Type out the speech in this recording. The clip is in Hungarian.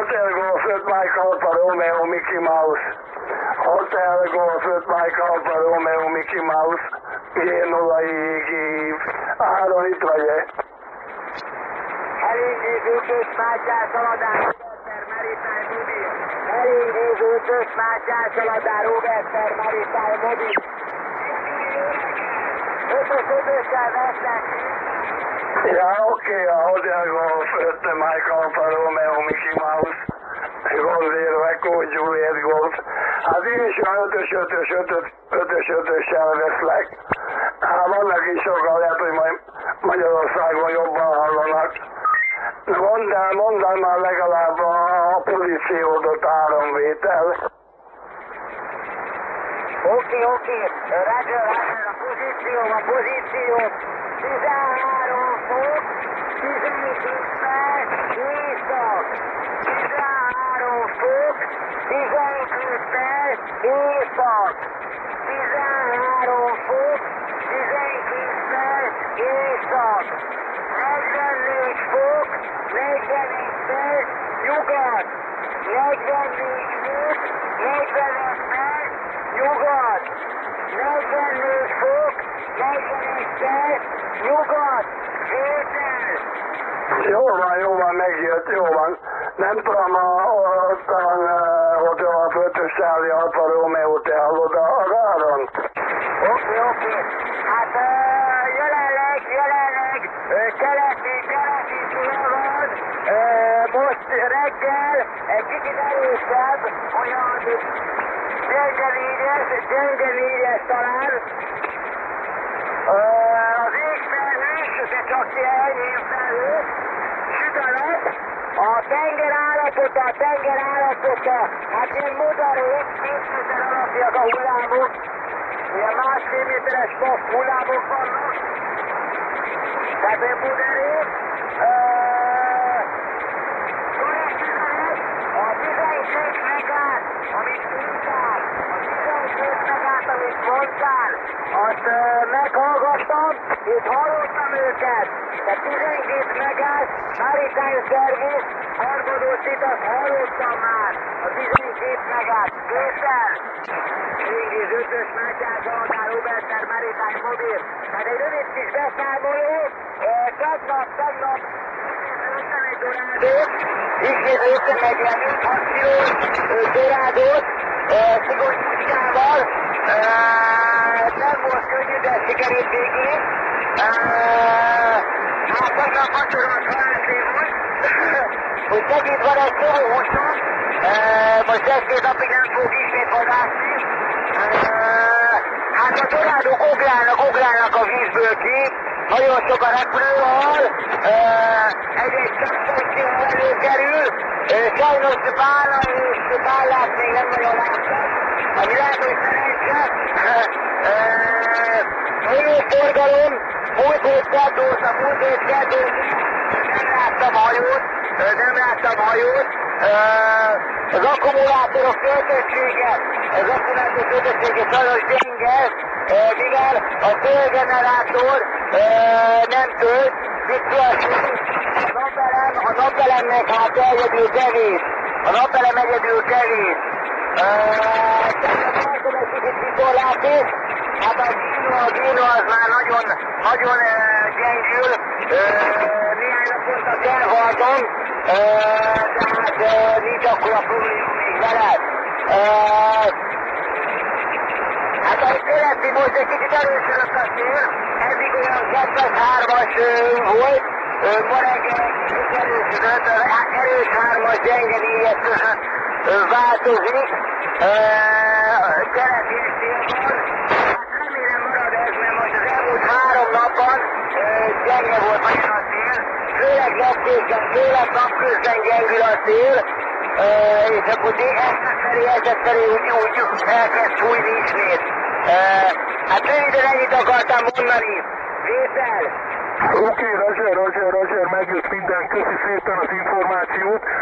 Hotel Golf 5 Mike Alfa Romeo Mickey Mouse. Hotel Golf 5 Mike Alfa Romeo Mickey Mouse. G0 Áron, itt vagy-e? Elindítés Mátyás Aladár, Maritime Mobil. Elindítés Mátyás Aladár, Roger Maritime Mobil. Ötös-ötössel vesznek. Ja, oké, a Hotel Golf 5 Mike Alfa Romeo Mickey Mouse. Golf 0 Echo Juliet Golf. Hát én is a 5-ös-5-össel veszlek. Hát vannak is sokan, lehet, hogy majd Magyarországon jobban hallanak. Mondd el már legalább a pozíciódot, áramvétel. Oké, Roger, a pozíció. 13 fok, 12 perc, éjszak. 13 fok, 12 perc, éjszak. 13 fok, 12 perc, éjszak. 44 fok, 44 perc, nyugat. 44 fok, 45 perc, nyugat. 44 fok, 45 perc, nyugat. Vétel. Jó van, megjött, jó van. Nem tudom, ottan, hogy a 5-ös Alfa Romeo te hallod a ráron? Oké. Hát jelenleg keleti szél van. Most reggel egy kicsit erősebb, olyan gyenge négyes talán. Az égfelhős, de csak enyhén felhő. Süt a nap. A tenger állapota, hát ilyen moderét, 2 méter alattiak a hullámok. Ilyen 1,5 méteres hullámok vannak. Tehát ilyen moderét. A 12 megát, amit mondtál, azt meghallgattam, és hallottam őket. Tehát 12 megát, Maritime Service, Harmadósit, azt hallottam már. A 12 megát. Kétszer. Ringéz 5-ös Mátyás Aladár, Roger Maritime Mobil. Tehát egy rövid kis beszámoló. Tegnap ismét összemegjelünk 6 kilós Dorádót Szigony Puskával. Nem volt könnyű, de sikerült végül. Hát tegnap vacsora karántén volt, hogy megint van egy csomó húsom. Most 1-2 napig nem fog ismét vadászni. Hát a Dorádók ugrálnak a vízből ki. Nagyon sok a repülőhal, egy-egy csapszakció előkerül, sajnos bála és bálát még nem nagyon láttam, ami lehet, hogy szerencse. Nagyon forgalom, múlt hét Szerdós, nem láttam hajót, az akkumulátorok töltöttsége sajnos gyenge, mivel a tölgenerátor nem tölt, a napelemnek hát egyedül kevés. Tehát látom egy kicsit vitorlátést, hát a Gino az már nagyon gyengül, néhány naponta felhaltom, tehát nincs akkora probléma még vele. Hát ahogy követi, most egy kicsit erősödött a szél, eddig olyan 2-3-as volt, ma reggel egy kicsit erősödött, erős 3-as, gyenge 4-es között változik, keleti szél van, hát remélem marad ez, mert most az elmúlt 3 napban gyenge volt nagyon a szél, főleg napközben gyengül a szél, és akkor ezt felé úgy elkezd fújni ismét. Hát röviden ennyit akartam mondani. Vétel! Oké, Roger, megjött minden, köszi szépen az információt.